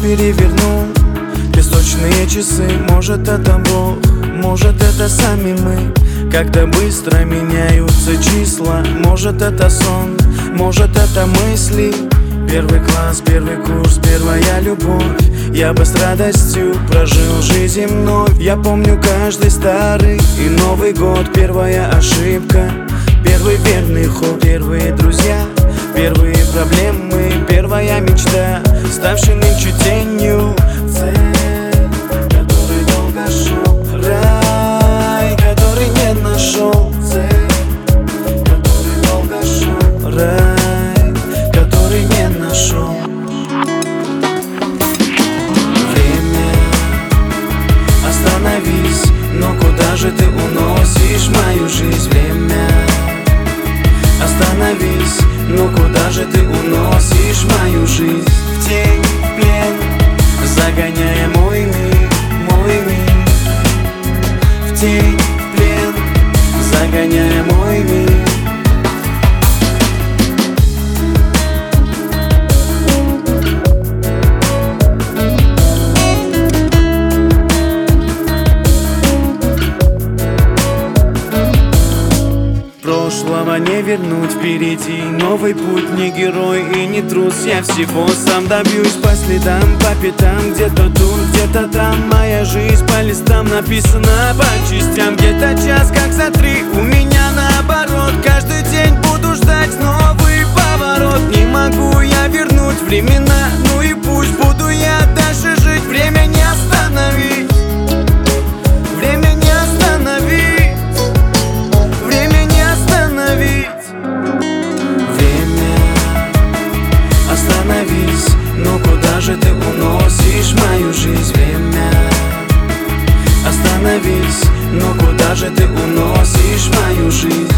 переверну песочные часы. Может, это Бог, может, это сами мы. Как-то быстро меняются числа. Может, это сон, может, это мысли. Первый класс, первый курс, первая любовь. Я бы с радостью прожил жизнь земной. Я помню каждый старый и Новый год. Первая ошибка, первый верный ход. Первые друзья, первые проблемы, первая мечта, ставшая нынче тенью. Цель, который долго шел, рай, который не нашел. Цель, который долго шел, рай, который не нашел. Время, остановись, но куда же ты уносишь мою жизнь? Время, остановись, но куда же ты уносишь мою жизнь? В тень, в плен, загоняя мой мир, мой мир. В тень, в плен, загоняя мой мир. Прошлого не вернуть, впереди новый путь. Не герой и не трус, я всего сам добьюсь. По следам, по пятам, где-то тут, где-то там. Моя жизнь по листам написана по частям. Где-то час, как за 3, у меня наоборот. Каждый день буду ждать новый поворот. Не могу я вернуть времена, ну и пусть буду я дальше жить. Время не остановить, время не остановить. Остановись, но куда же ты уносишь мою жизнь? Время, остановись, но куда же ты уносишь мою жизнь?